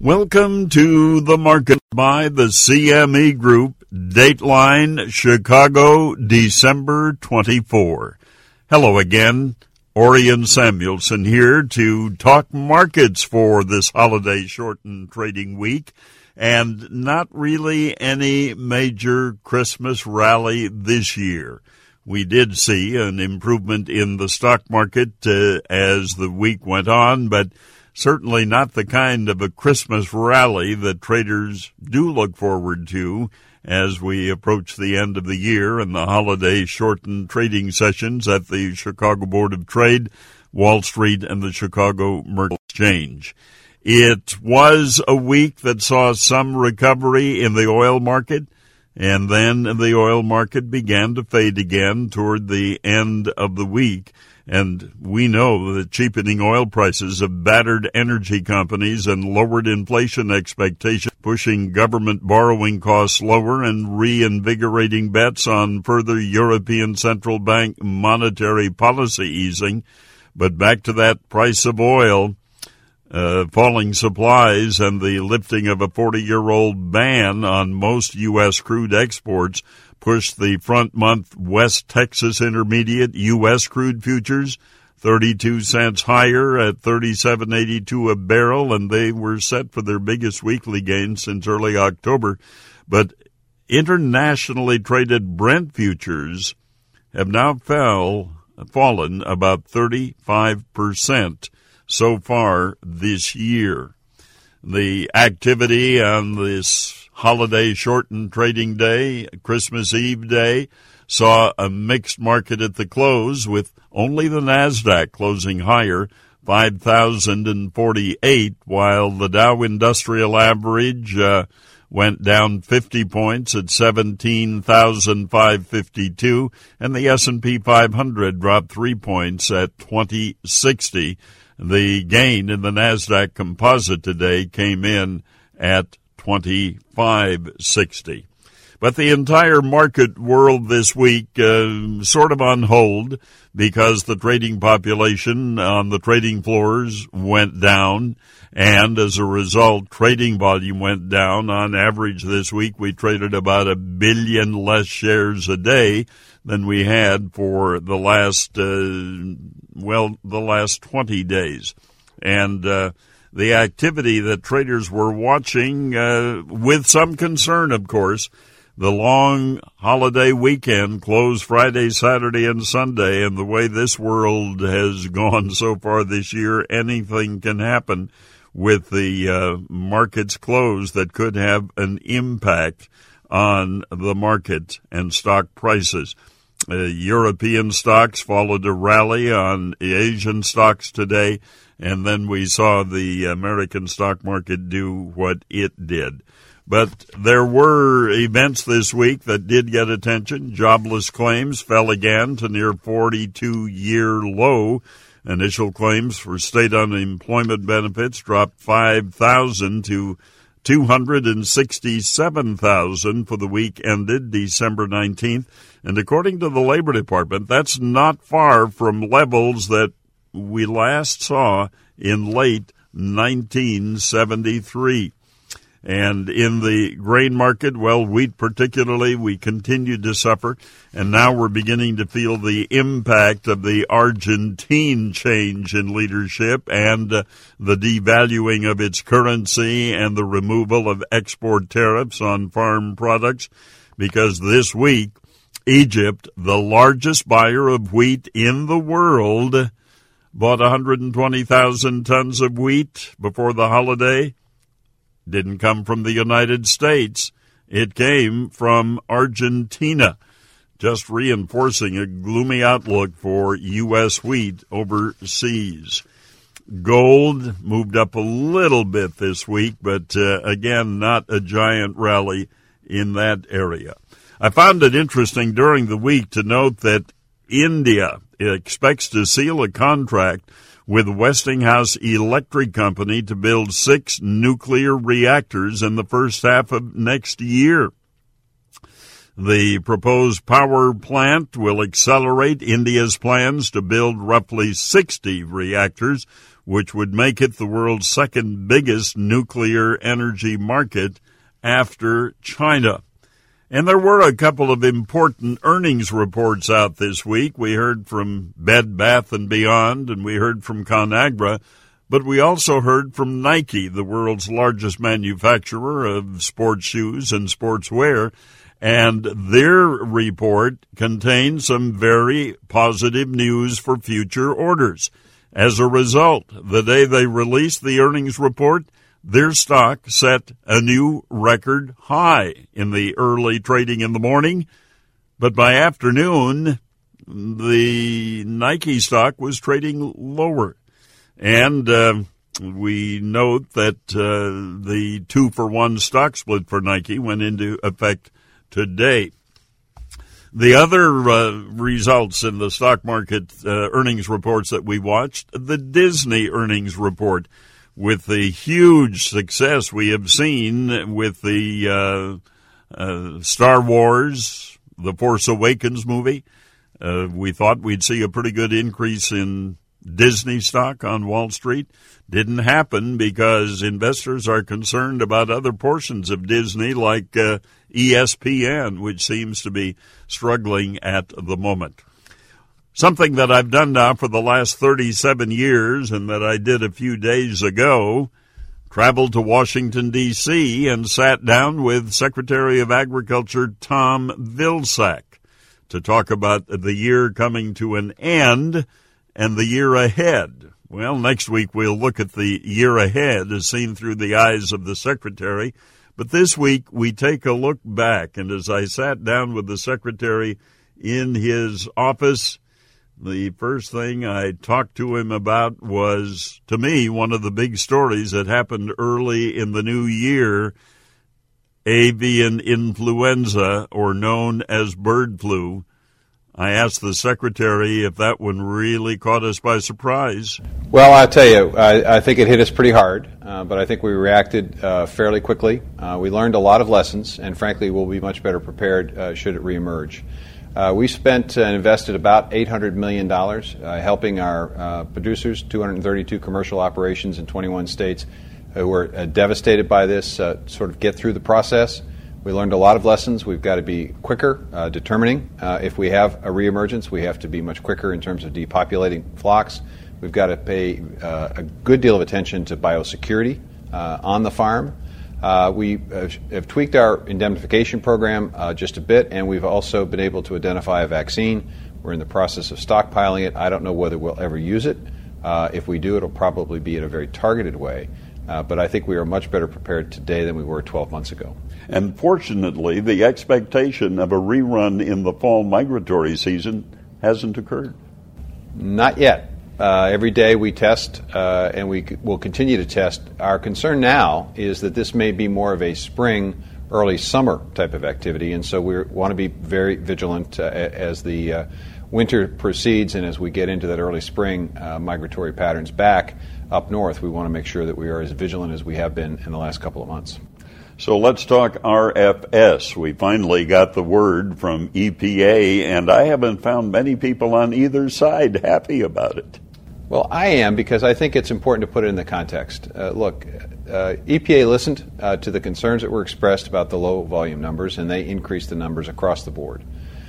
Welcome to the market by the CME Group, Dateline, Chicago, December 24. Hello again, Orion Samuelson here to talk markets for this holiday shortened trading week, and not really any major Christmas rally this year. We did see an improvement in the stock market as the week went on, but certainly not the kind of a Christmas rally that traders do look forward to as we approach the end of the year and the holiday shortened trading sessions at the Chicago Board of Trade, Wall Street, and the Chicago Mercantile Exchange. It was a week that saw some recovery in the oil market, and then the oil market began to fade again toward the end of the week. And we know that cheapening oil prices have battered energy companies and lowered inflation expectations, pushing government borrowing costs lower and reinvigorating bets on further European Central Bank monetary policy easing. But back to that price of oil, falling supplies and the lifting of a 40-year-old ban on most U.S. crude exports pushed the front-month West Texas Intermediate U.S. crude futures 32 cents higher at $37.82 a barrel, and they were set for their biggest weekly gain since early October. But internationally traded Brent futures have now fallen about 35% so far this year. The activity on this holiday shortened trading day, Christmas Eve day, saw a mixed market at the close, with only the NASDAQ closing higher, 5,048, while the Dow Industrial Average went down 50 points at 17,552, and the S&P 500 dropped 3 points at 2060. The gain in the NASDAQ composite today came in at 2560. But the entire market world this week sort of on hold because the trading population on the trading floors went down, and as a result, trading volume went down. On average this week, we traded about 1 billion less shares a day than we had for the last 20 days. And the activity that traders were watching with some concern, of course, the long holiday weekend closed Friday, Saturday, and Sunday, and the way this world has gone so far this year, anything can happen with the markets closed that could have an impact on the market and stock prices. European stocks followed a rally on Asian stocks today, and then we saw the American stock market do what it did. But there were events this week that did get attention. Jobless claims fell again to near 42-year low. Initial claims for state unemployment benefits dropped 5,000 to 267,000 for the week ended December 19th. And according to the Labor Department, that's not far from levels that we last saw in late 1973. And in the grain market, well, wheat particularly, we continued to suffer, and now we're beginning to feel the impact of the Argentine change in leadership and the devaluing of its currency and the removal of export tariffs on farm products, because this week, Egypt, the largest buyer of wheat in the world, bought 120,000 tons of wheat before the holiday. Didn't come from the United States. It came from Argentina, just reinforcing a gloomy outlook for U.S. wheat overseas. Gold moved up a little bit this week, but again, not a giant rally in that area. I found it interesting during the week to note that India expects to seal a contract with Westinghouse Electric Company to build 6 nuclear reactors in the first half of next year. The proposed power plant will accelerate India's plans to build roughly 60 reactors, which would make it the world's second biggest nuclear energy market after China. And there were a couple of important earnings reports out this week. We heard from Bed Bath & Beyond, and we heard from ConAgra, but we also heard from Nike, the world's largest manufacturer of sports shoes and sportswear, and their report contained some very positive news for future orders. As a result, the day they released the earnings report, their stock set a new record high in the early trading in the morning, but by afternoon, the Nike stock was trading lower. And we note that the 2-for-1 stock split for Nike went into effect today. The other results in the stock market earnings reports that we watched, the Disney earnings report, with the huge success we have seen with the Star Wars, The Force Awakens movie. We thought we'd see a pretty good increase in Disney stock on Wall Street. Didn't happen because investors are concerned about other portions of Disney like ESPN, which seems to be struggling at the moment. Something that I've done now for the last 37 years and that I did a few days ago, traveled to Washington, D.C., and sat down with Secretary of Agriculture Tom Vilsack to talk about the year coming to an end and the year ahead. Well, next week we'll look at the year ahead as seen through the eyes of the Secretary. But this week we take a look back, and as I sat down with the Secretary in his office, the first thing I talked to him about was, to me, one of the big stories that happened early in the new year, avian influenza, or known as bird flu. I asked the Secretary if that one really caught us by surprise. Well, I'll tell you, I think it hit us pretty hard, but I think we reacted fairly quickly. We learned a lot of lessons, and frankly, we'll be much better prepared should it reemerge. We spent and invested about $800 million helping our producers, 232 commercial operations in 21 states who were devastated by this, sort of get through the process. We learned a lot of lessons. We've got to be quicker, determining if we have a reemergence. We have to be much quicker in terms of depopulating flocks. We've got to pay a good deal of attention to biosecurity on the farm. We have tweaked our indemnification program just a bit, and we've also been able to identify a vaccine. We're in the process of stockpiling it. I don't know whether we'll ever use it. If we do, it'll probably be in a very targeted way. But I think we are much better prepared today than we were 12 months ago. And fortunately, the expectation of a rerun in the fall migratory season hasn't occurred. Not yet. Every day we test, and we will continue to test. Our concern now is that this may be more of a spring, early summer type of activity, and so we want to be very vigilant as the winter proceeds and as we get into that early spring migratory patterns back up north. We want to make sure that we are as vigilant as we have been in the last couple of months. So let's talk RFS. We finally got the word from EPA, and I haven't found many people on either side happy about it. Well, I am, because I think it's important to put it in the context. Look, EPA listened to the concerns that were expressed about the low volume numbers, and they increased the numbers across the board.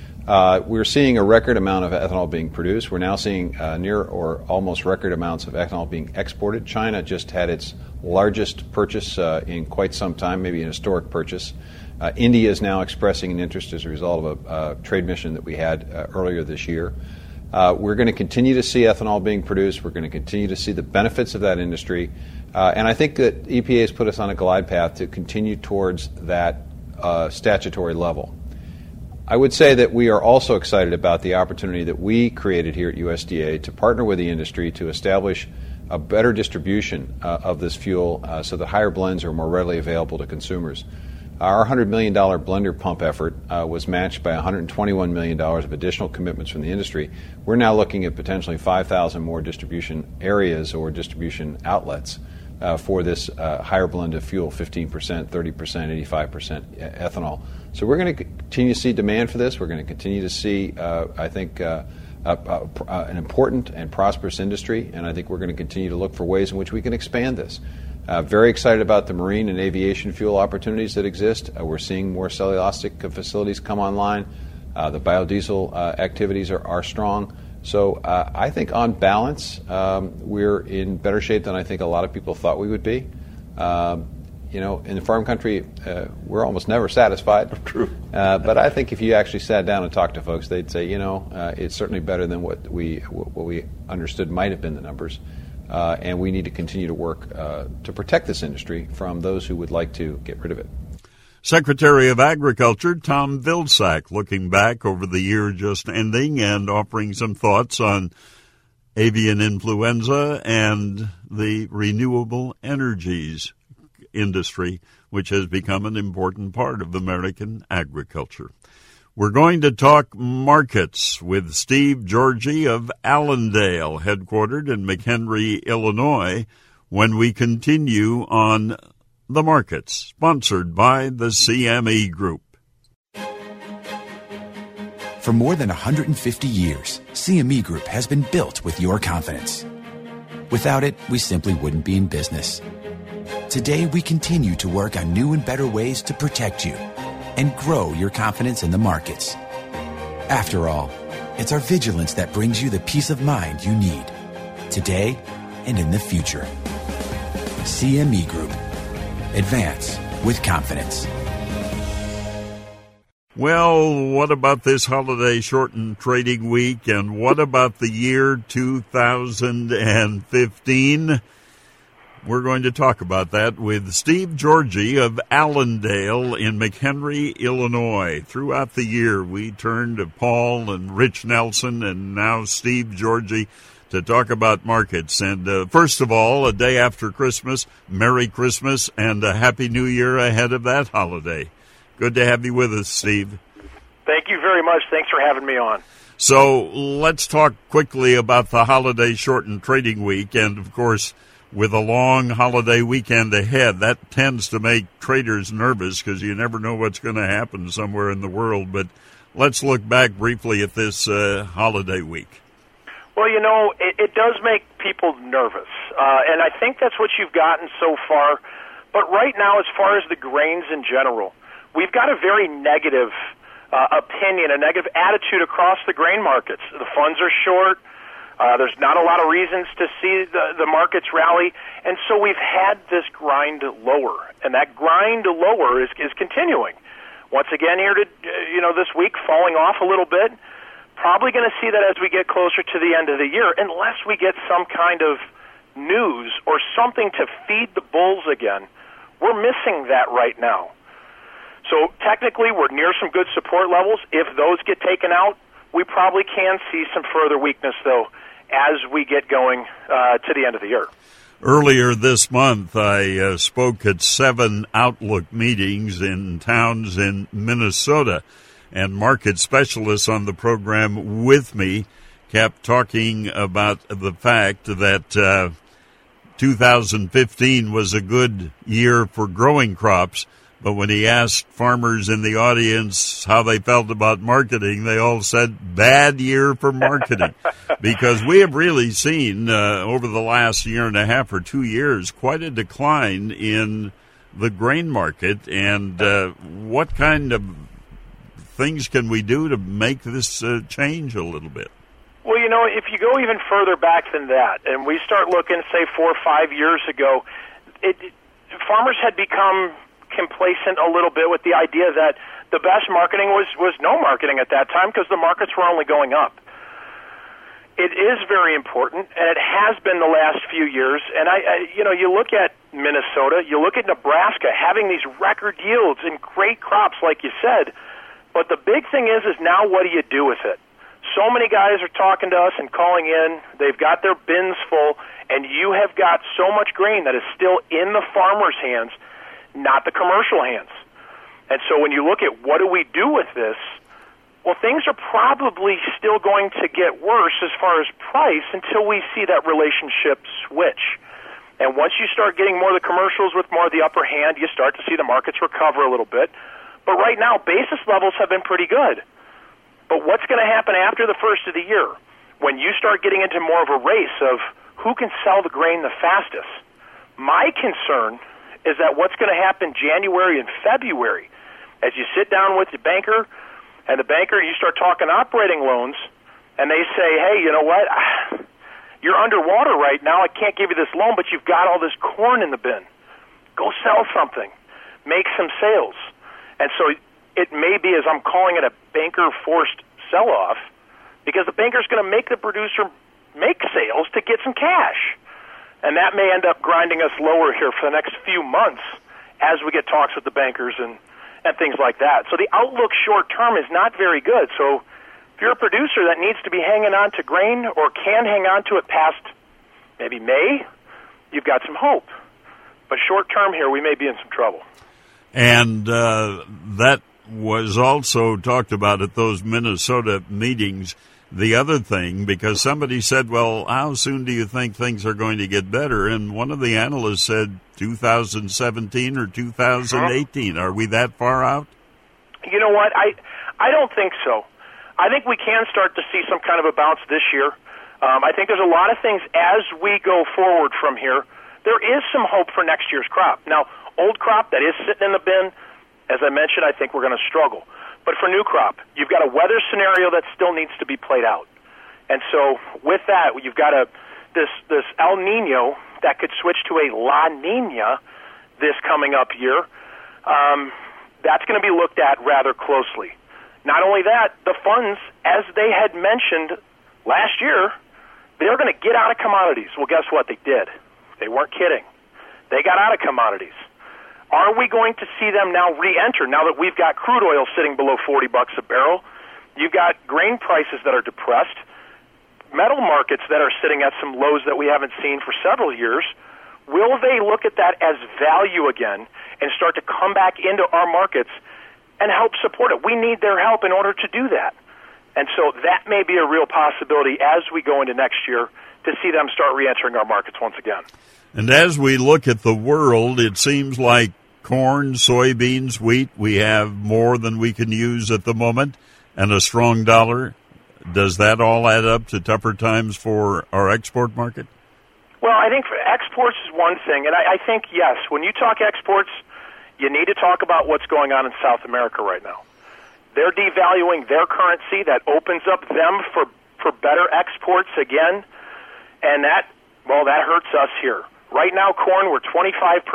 We're seeing a record amount of ethanol being produced. We're now seeing near or almost record amounts of ethanol being exported. China just had its largest purchase in quite some time, maybe an historic purchase. India is now expressing an interest as a result of a trade mission that we had earlier this year. We're going to continue to see ethanol being produced. We're going to continue to see the benefits of that industry. And I think that EPA has put us on a glide path to continue towards that statutory level. I would say that we are also excited about the opportunity that we created here at USDA to partner with the industry to establish a better distribution of this fuel so that higher blends are more readily available to consumers. Our $100 million blender pump effort was matched by $121 million of additional commitments from the industry. We're now looking at potentially 5,000 more distribution areas or distribution outlets for this higher blend of fuel, 15%, 30%, 85% ethanol. So we're going to continue to see demand for this. We're going to continue to see, I think, an important and prosperous industry, and I think we're going to continue to look for ways in which we can expand this. Very excited about the marine and aviation fuel opportunities that exist. We're seeing more cellulosic facilities come online. The biodiesel activities are strong. So I think on balance, we're in better shape than I think a lot of people thought we would be. In the farm country, we're almost never satisfied. True. But I think if you actually sat down and talked to folks, they'd say, it's certainly better than what we understood might have been the numbers. And we need to continue to work to protect this industry from those who would like to get rid of it. Secretary of Agriculture Tom Vilsack looking back over the year just ending and offering some thoughts on avian influenza and the renewable energies industry, which has become an important part of American agriculture. We're going to talk markets with Steve Georgie of Allendale, headquartered in McHenry, Illinois, when we continue on The Markets, sponsored by the CME Group. For more than 150 years, CME Group has been built with your confidence. Without it, we simply wouldn't be in business. Today, we continue to work on new and better ways to protect you and grow your confidence in the markets. After all, it's our vigilance that brings you the peace of mind you need, today and in the future. CME Group. Advance with confidence. Well, what about this holiday shortened trading week, and what about the year 2015? We're going to talk about that with Steve Georgie of Allendale in McHenry, Illinois. Throughout the year, we turn to Paul and Rich Nelson and now Steve Georgie to talk about markets. And first of all, a day after Christmas, Merry Christmas and a Happy New Year ahead of that holiday. Good to have you with us, Steve. Thank you very much. Thanks for having me on. So let's talk quickly about the holiday shortened trading week. And, of course, with a long holiday weekend ahead, that tends to make traders nervous because you never know what's going to happen somewhere in the world. But let's look back briefly at this holiday week. Well, it does make people nervous, and I think that's what you've gotten so far. But right now, as far as the grains in general, we've got a very negative opinion, a negative attitude across the grain markets. The funds are short. There's not a lot of reasons to see the markets rally, and so we've had this grind lower, and that grind lower is continuing. Once again, here this week, falling off a little bit. Probably going to see that as we get closer to the end of the year, unless we get some kind of news or something to feed the bulls again. We're missing that right now. So technically, we're near some good support levels. If those get taken out, we probably can see some further weakness, though, as we get going to the end of the year. Earlier this month, I spoke at 7 Outlook meetings in towns in Minnesota, and market specialists on the program with me kept talking about the fact that 2015 was a good year for growing crops, but when he asked farmers in the audience how they felt about marketing, they all said, bad year for marketing. Because we have really seen over the last year and a half or 2 years quite a decline in the grain market. And what kind of things can we do to make this change a little bit? Well, if you go even further back than that, and we start looking, say, 4 or 5 years ago, farmers had become complacent a little bit with the idea that the best marketing was no marketing at that time because the markets were only going up. It is very important, and it has been the last few years. And you look at Minnesota, you look at Nebraska having these record yields and great crops, like you said. But the big thing is now what do you do with it? So many guys are talking to us and calling in. They've got their bins full, and you have got so much grain that is still in the farmer's hands, not the commercial hands. And so when you look at what do we do with this, well, things are probably still going to get worse as far as price until we see that relationship switch. And once you start getting more of the commercials with more of the upper hand, you start to see the markets recover a little bit. But right now, basis levels have been pretty good. But what's going to happen after the first of the year? when you start getting into more of a race of who can sell the grain the fastest. My concern is that what's going to happen January and February, as you sit down with the banker, and the banker, you start talking operating loans, and they say, hey, you know what, you're underwater right now, I can't give you this loan, but you've got all this corn in the bin. Go sell something. Make some sales. And so it may be, as I'm calling it, a banker-forced sell-off, because the banker's going to make the producer make sales to get some cash. And that may end up grinding us lower here for the next few months as we get talks with the bankers and things like that. So the outlook short-term is not very good. So if you're a producer that needs to be hanging on to grain or can hang on to it past maybe May, you've got some hope. But short-term here, we may be in some trouble. And that was also talked about at those Minnesota meetings. The other thing, because somebody said, well, how soon do you think things are going to get better? And one of the analysts said 2017 or 2018. Are we that far out? You know what? I don't think so. I think we can start to see some kind of a bounce this year. I think there's a lot of things as we go forward from here. There is some hope for next year's crop. Now, old crop that is sitting in the bin, as I mentioned, I think we're going to struggle. But for new crop, you've got a weather scenario that still needs to be played out. And so with that, you've got this El Nino that could switch to a La Nina this coming up year. That's going to be looked at rather closely. Not only that, the funds, as they had mentioned last year, they're going to get out of commodities. Well, guess what? They did. They weren't kidding. They got out of commodities. Are we going to see them now re-enter now that we've got crude oil sitting below $40 a barrel? You've got grain prices that are depressed, metal markets that are sitting at some lows that we haven't seen for several years. Will they look at that as value again and start to come back into our markets and help support it? We need their help in order to do that. And so that may be a real possibility as we go into next year to see them start re-entering our markets once again. And as we look at the world, it seems like corn, soybeans, wheat, we have more than we can use at the moment, and a strong dollar. Does that all add up to tougher times for our export market? Well, I think for exports is one thing, and I think, yes, when you talk exports, you need to talk about what's going on in South America right now. They're devaluing their currency. That opens up them for better exports again, and that hurts us here. Right now, corn, we're 25%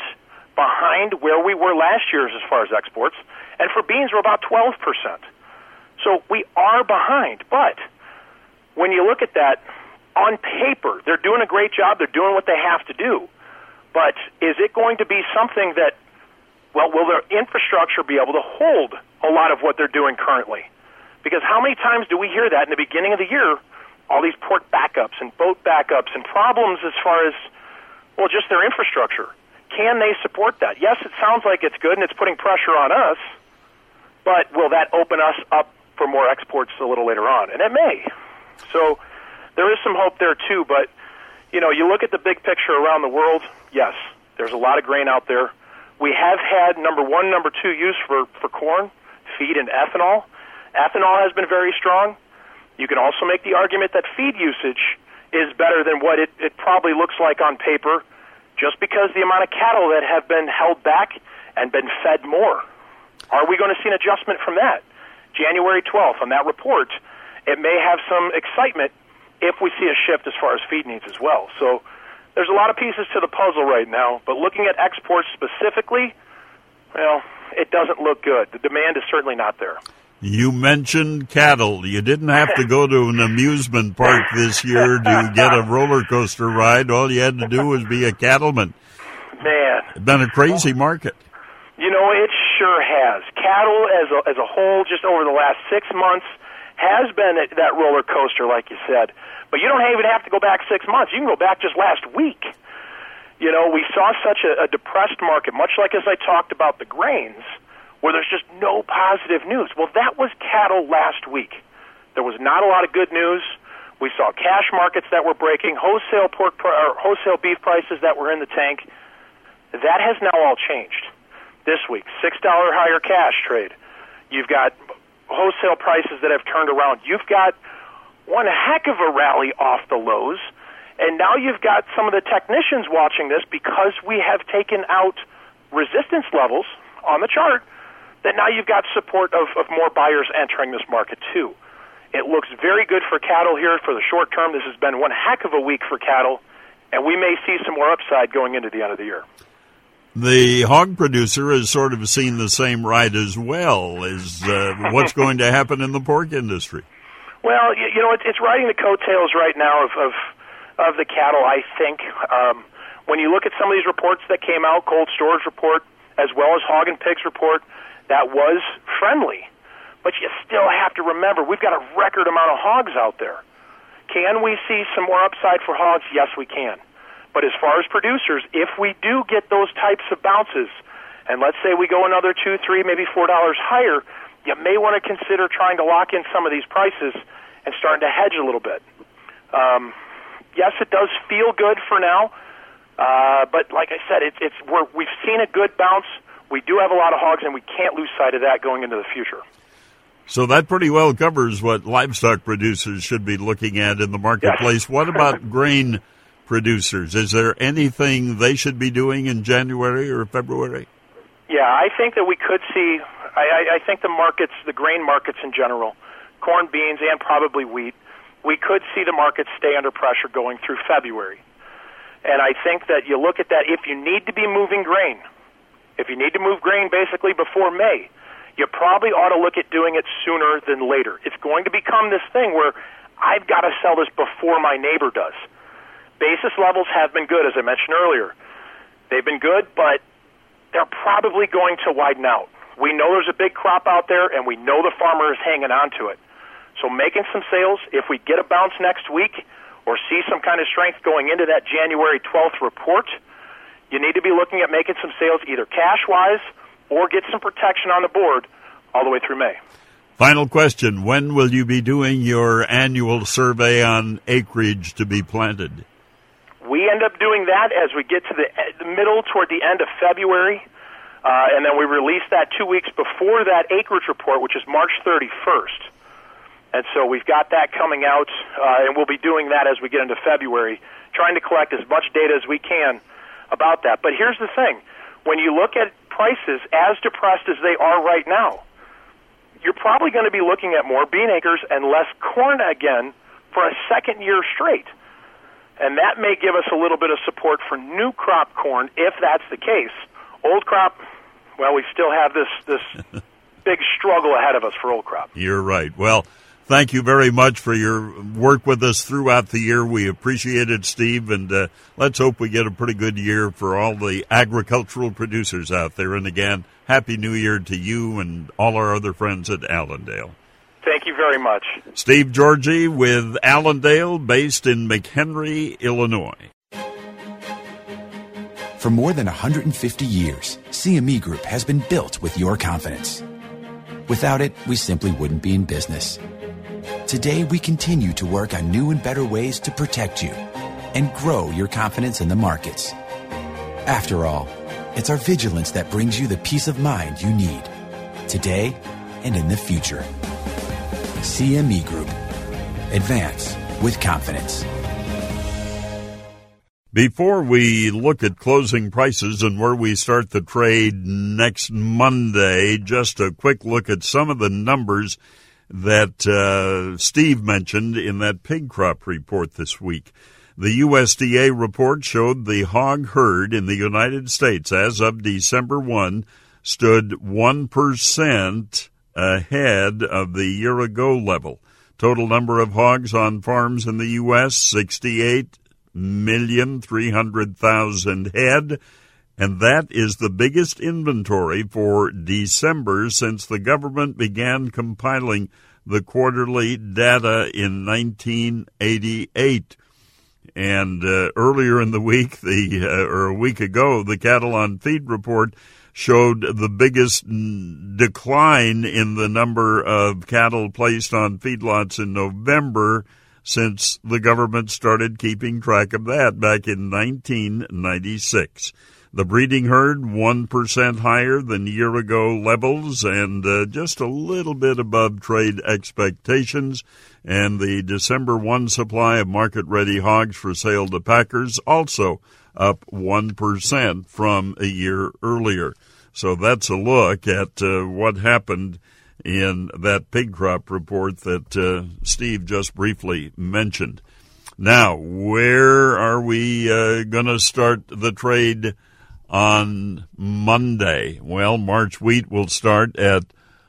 behind where we were last year as far as exports, and for beans, we're about 12%. So we are behind, but when you look at that, on paper, they're doing a great job, they're doing what they have to do, but is it going to be something that, well, will their infrastructure be able to hold a lot of what they're doing currently? Because how many times do we hear that in the beginning of the year, all these port backups and boat backups and problems as far as, well, just their infrastructure? Can they support that? Yes, it sounds like it's good and it's putting pressure on us, but will that open us up for more exports a little later on? And it may. So there is some hope there too, but you know, you look at the big picture around the world, yes, there's a lot of grain out there. We have had number 1, number 2 use for corn, feed, and ethanol. Ethanol has been very strong. You can also make the argument that feed usage is better than what it probably looks like on paper, just because the amount of cattle that have been held back and been fed more. Are we going to see an adjustment from that? January 12th, on that report, it may have some excitement if we see a shift as far as feed needs as well. So there's a lot of pieces to the puzzle right now, but looking at exports specifically, well, it doesn't look good. The demand is certainly not there. You mentioned cattle. You didn't have to go to an amusement park this year to get a roller coaster ride. All you had to do was be a cattleman. Man. It's been a crazy market. You know, it sure has. Cattle as a whole, just over the last 6 months, has been that roller coaster, like you said. But you don't even have to go back 6 months. You can go back just last week. You know, we saw such a depressed market, much like as I talked about the grains, where there's just no positive news. Well, that was cattle last week. There was not a lot of good news. We saw cash markets that were breaking, wholesale beef prices that were in the tank. That has now all changed this week. $6 higher cash trade. You've got wholesale prices that have turned around. You've got one heck of a rally off the lows. And now you've got some of the technicians watching this because we have taken out resistance levels on the chart, that now you've got support of more buyers entering this market too. It looks very good for cattle here for the short term. This has been one heck of a week for cattle, and we may see some more upside going into the end of the year. The hog producer has sort of seen the same ride as well. Is what's going to happen in the pork industry? Well, it's riding the coattails right now of the cattle, I think. When you look at some of these reports that came out, cold storage report, as well as hog and pigs report, that was friendly. But you still have to remember, we've got a record amount of hogs out there. Can we see some more upside for hogs? Yes, we can. But as far as producers, if we do get those types of bounces, and let's say we go another $2, $3, maybe $4 higher, you may want to consider trying to lock in some of these prices and starting to hedge a little bit. Yes, it does feel good for now, but like I said, we've seen a good bounce. We do have a lot of hogs, and we can't lose sight of that going into the future. So that pretty well covers what livestock producers should be looking at in the marketplace. Yes. What about grain producers? Is there anything they should be doing in January or February? Yeah, I think that we could see, I think the markets, the grain markets in general, corn, beans, and probably wheat, we could see the markets stay under pressure going through February. And I think that you look at that, if you need to be moving grain, if you need to move grain basically before May, you probably ought to look at doing it sooner than later. It's going to become this thing where I've got to sell this before my neighbor does. Basis levels have been good, as I mentioned earlier. They've been good, but they're probably going to widen out. We know there's a big crop out there, and we know the farmer is hanging on to it. So making some sales, if we get a bounce next week or see some kind of strength going into that January 12th report, you need to be looking at making some sales either cash-wise or get some protection on the board all the way through May. Final question. When will you be doing your annual survey on acreage to be planted? We end up doing that as we get to the middle toward the end of February, and then we release that 2 weeks before that acreage report, which is March 31st. And so we've got that coming out, and we'll be doing that as we get into February, trying to collect as much data as we can about that. But here's the thing. When you look at prices as depressed as they are right now, you're probably going to be looking at more bean acres and less corn again for a second year straight. And that may give us a little bit of support for new crop corn if that's the case. Old crop, well, we still have this big struggle ahead of us for old crop. You're right. Well, thank you very much for your work with us throughout the year. We appreciate it, Steve, and let's hope we get a pretty good year for all the agricultural producers out there. And again, Happy New Year to you and all our other friends at Allendale. Thank you very much. Steve Georgie with Allendale, based in McHenry, Illinois. For more than 150 years, CME Group has been built with your confidence. Without it, we simply wouldn't be in business. Today, we continue to work on new and better ways to protect you and grow your confidence in the markets. After all, it's our vigilance that brings you the peace of mind you need, today and in the future. CME Group. Advance with confidence. Before we look at closing prices and where we start the trade next Monday, just a quick look at some of the numbers that Steve mentioned in that pig crop report this week. The USDA report showed the hog herd in the United States as of December 1 stood 1% ahead of the year-ago level. Total number of hogs on farms in the U.S., 68,300,000 head, and that is the biggest inventory for December since the government began compiling the quarterly data in 1988. And earlier in the week, or a week ago, the Cattle on Feed report showed the biggest decline in the number of cattle placed on feedlots in November since the government started keeping track of that back in 1996. The breeding herd 1% higher than year-ago levels and just a little bit above trade expectations. And the December 1 supply of market-ready hogs for sale to packers also up 1% from a year earlier. So that's a look at what happened in that pig crop report that Steve just briefly mentioned. Now, where are we going to start the trade on Monday? Well, March wheat will start at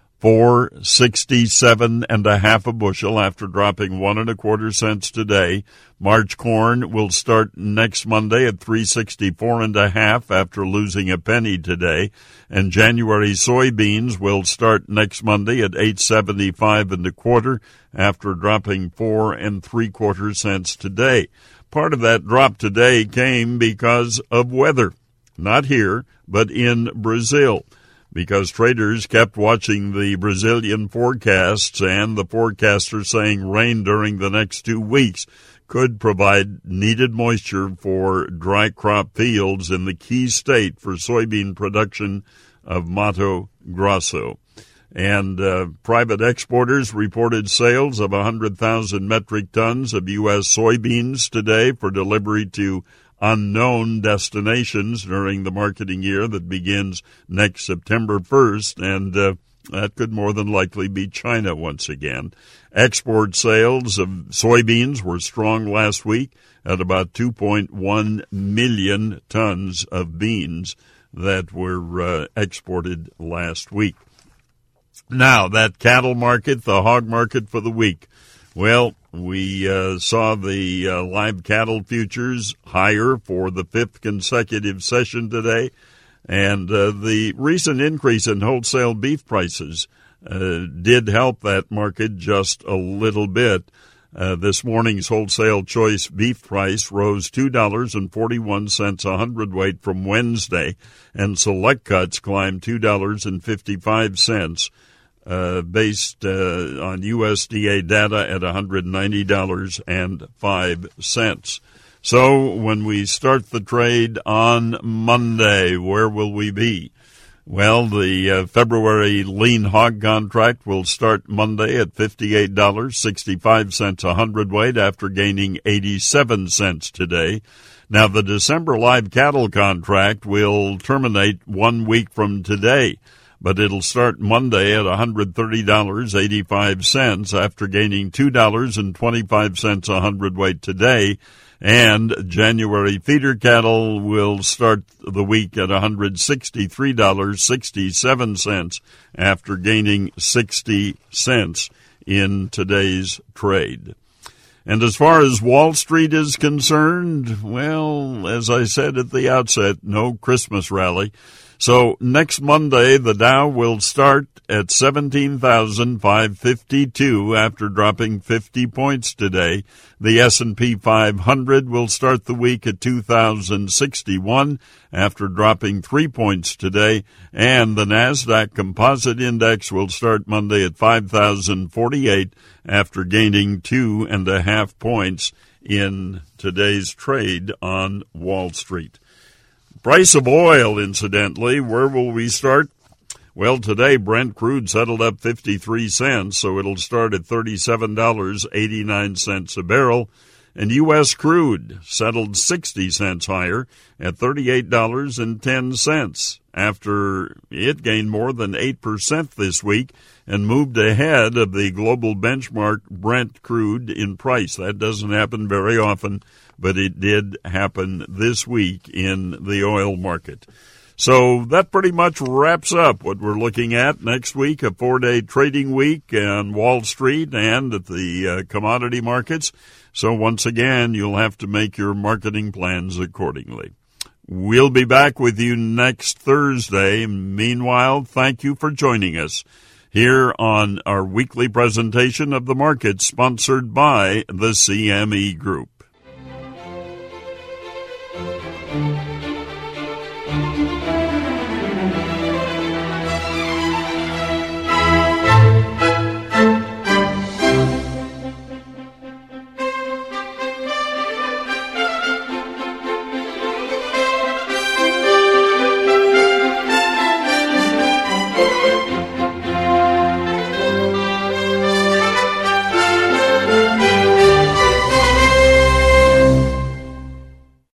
$4.67 a bushel after dropping 1.25 cents today. March corn will start next Monday at $3.64 after losing a penny today. And January soybeans will start next Monday at $8.75 after dropping 4.75 cents today. Part of that drop today came because of weather. Not here, but in Brazil, because traders kept watching the Brazilian forecasts, and the forecasters saying rain during the next 2 weeks could provide needed moisture for dry crop fields in the key state for soybean production of Mato Grosso. And private exporters reported sales of 100,000 metric tons of U.S. soybeans today for delivery to unknown destinations during the marketing year that begins next September 1st, and that could more than likely be China once again. Export sales of soybeans were strong last week at about 2.1 million tons of beans that were exported last week. Now, that cattle market, the hog market for the week. Well, we saw the live cattle futures higher for the fifth consecutive session today, and the recent increase in wholesale beef prices did help that market just a little bit. This morning's wholesale choice beef price rose $2.41 a hundredweight from Wednesday, and select cuts climbed $2.55. Based on USDA data at $190.05. So when we start the trade on Monday, where will we be? Well, the February lean hog contract will start Monday at $58.65 a hundredweight after gaining 87 cents today. Now, the December live cattle contract will terminate 1 week from today, but it'll start Monday at $130.85 after gaining $2.25 a hundredweight today. And January feeder cattle will start the week at $163.67 after gaining 60 cents in today's trade. And as far as Wall Street is concerned, well, as I said at the outset, no Christmas rally. So next Monday, the Dow will start at 17,552 after dropping 50 points today. The S&P 500 will start the week at 2,061 after dropping 3 points today. And the NASDAQ Composite Index will start Monday at 5,048 after gaining 2.5 points in today's trade on Wall Street. Price of oil, incidentally, where will we start? Well, today Brent crude settled up 53 cents, so it'll start at $37.89 a barrel. And U.S. crude settled 60 cents higher at $38.10 after it gained more than 8% this week and moved ahead of the global benchmark Brent crude in price. That doesn't happen very often, but it did happen this week in the oil market. So that pretty much wraps up what we're looking at next week, a 4-day trading week on Wall Street and at the commodity markets. So once again, you'll have to make your marketing plans accordingly. We'll be back with you next Thursday. Meanwhile, thank you for joining us here on our weekly presentation of the markets sponsored by the CME Group.